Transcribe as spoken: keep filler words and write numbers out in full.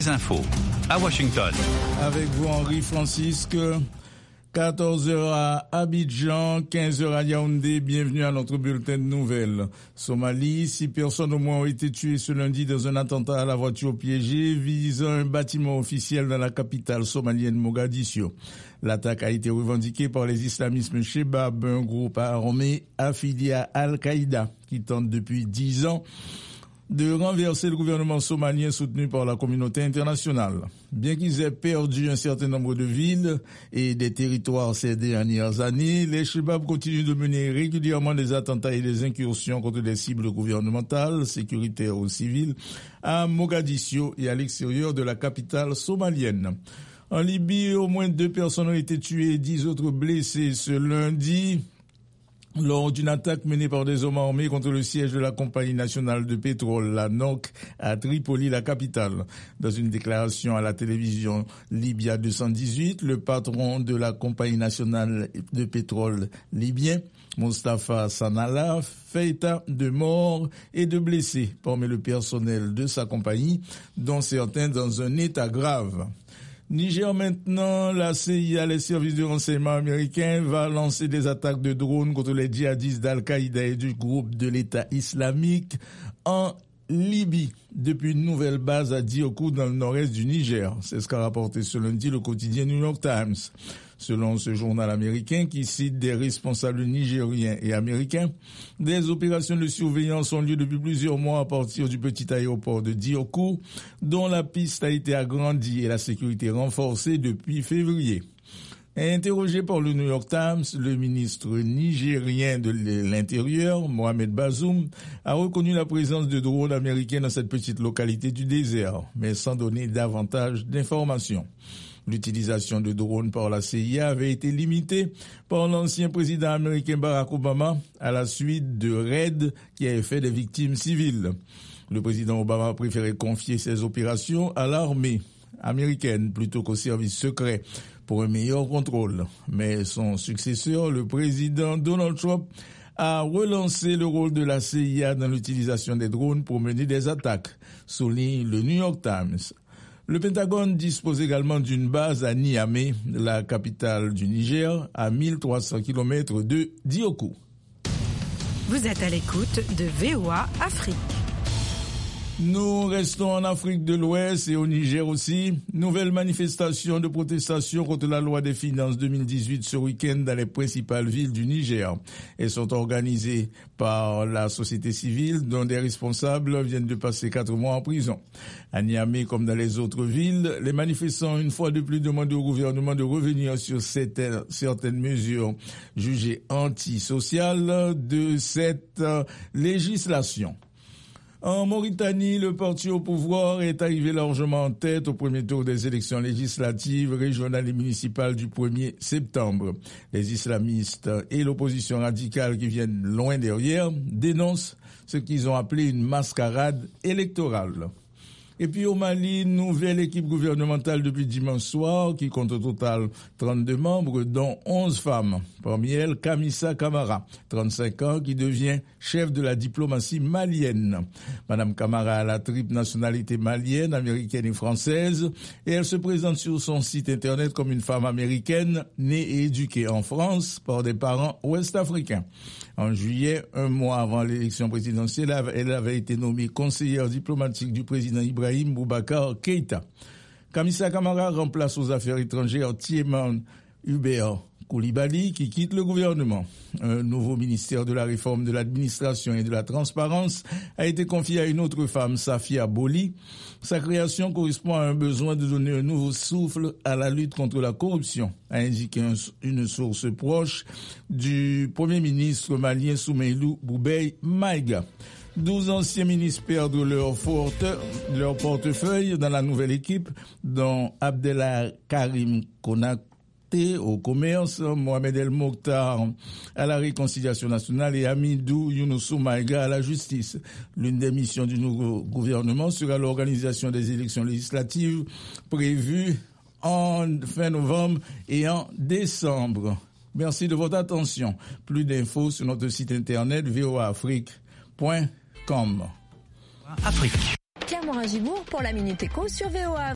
Infos à Washington. Avec vous Henri Francisque, quatorze heures à Abidjan, quinze heures à Yaoundé. Bienvenue à notre bulletin de nouvelles. Somalie, six personnes au moins ont été tuées ce lundi dans un attentat à la voiture piégée visant un bâtiment officiel dans la capitale somalienne Mogadiscio. L'attaque a été revendiquée par les islamistes Shebab, un groupe armé affilié à Al-Qaïda qui tente depuis dix ans de renverser le gouvernement somalien soutenu par la communauté internationale. Bien qu'ils aient perdu un certain nombre de villes et des territoires ces dernières années, les Shebab continuent de mener régulièrement des attentats et des incursions contre des cibles gouvernementales, sécuritaires ou civiles, à Mogadiscio et à l'extérieur de la capitale somalienne. En Libye, au moins deux personnes ont été tuées et dix autres blessées ce lundi lors d'une attaque menée par des hommes armés contre le siège de la compagnie nationale de pétrole, la N O C, à Tripoli, la capitale. Dans une déclaration à la télévision Libya deux cent dix-huit, le patron de la compagnie nationale de pétrole libyen, Mustafa Sanallah, fait état de morts et de blessés parmi le personnel de sa compagnie, dont certains dans un état grave. Niger maintenant, la C I A, les services de renseignement américains, va lancer des attaques de drones contre les djihadistes d'Al-Qaïda et du groupe de l'État islamique en Libye, depuis une nouvelle base à Diokou dans le nord-est du Niger. C'est ce qu'a rapporté ce lundi le quotidien New York Times. Selon ce journal américain qui cite des responsables nigériens et américains, des opérations de surveillance ont lieu depuis plusieurs mois à partir du petit aéroport de Diokou, dont la piste a été agrandie et la sécurité renforcée depuis février. Interrogé par le New York Times, le ministre nigérien de l'Intérieur, Mohamed Bazoum, a reconnu la présence de drones américains dans cette petite localité du désert, mais sans donner davantage d'informations. L'utilisation de drones par la C I A avait été limitée par l'ancien président américain Barack Obama à la suite de raids qui avaient fait des victimes civiles. Le président Obama a préféré confier ses opérations à l'armée américaine plutôt qu'aux services secrets pour un meilleur contrôle. Mais son successeur, le président Donald Trump, a relancé le rôle de la C I A dans l'utilisation des drones pour mener des attaques, souligne le New York Times. Le Pentagone dispose également d'une base à Niamey, la capitale du Niger, à mille trois cents kilomètres de Diokou. Vous êtes à l'écoute de V O A Afrique. Nous restons en Afrique de l'Ouest et au Niger aussi. Nouvelle manifestation de protestation contre la loi des finances deux mille dix-huit ce week-end dans les principales villes du Niger. Elles sont organisées par la société civile dont des responsables viennent de passer quatre mois en prison. À Niamey comme dans les autres villes, les manifestants une fois de plus demandent au gouvernement de revenir sur certaines, certaines mesures jugées antisociales de cette législation. En Mauritanie, le parti au pouvoir est arrivé largement en tête au premier tour des élections législatives, régionales et municipales du premier septembre. Les islamistes et l'opposition radicale qui viennent loin derrière dénoncent ce qu'ils ont appelé une mascarade électorale. Et puis au Mali, nouvelle équipe gouvernementale depuis dimanche soir qui compte au total trente-deux membres, dont onze femmes. Parmi elles, Kamissa Camara, trente-cinq ans, qui devient chef de la diplomatie malienne. Madame Camara a la triple nationalité malienne, américaine et française, et elle se présente sur son site internet comme une femme américaine, née et éduquée en France par des parents ouest-africains. En juillet, un mois avant l'élection présidentielle, elle avait été nommée conseillère diplomatique du président Ibrahim Boubacar Keïta. Kamissa Camara remplace aux affaires étrangères Tieman Hubert Koulibaly qui quitte le gouvernement. Un nouveau ministère de la réforme de l'administration et de la transparence a été confié à une autre femme, Safia Boli. Sa création correspond à un besoin de donner un nouveau souffle à la lutte contre la corruption, a indiqué un, une source proche du premier ministre malien Soumeilou Boubei Maïga. Douze anciens ministres perdent leur, forte, leur portefeuille dans la nouvelle équipe, dont Abdellah Karim Konaté au commerce, Mohamed El Mokhtar à la réconciliation nationale et Hamidou Younoussou Maïga à la justice. L'une des missions du nouveau gouvernement sera l'organisation des élections législatives prévues en fin novembre et en décembre. Merci de votre attention. Plus d'infos sur notre site internet v o a afrique point com. Afrique. Pierre Morin-Gibourg pour la Minute Éco sur V O A.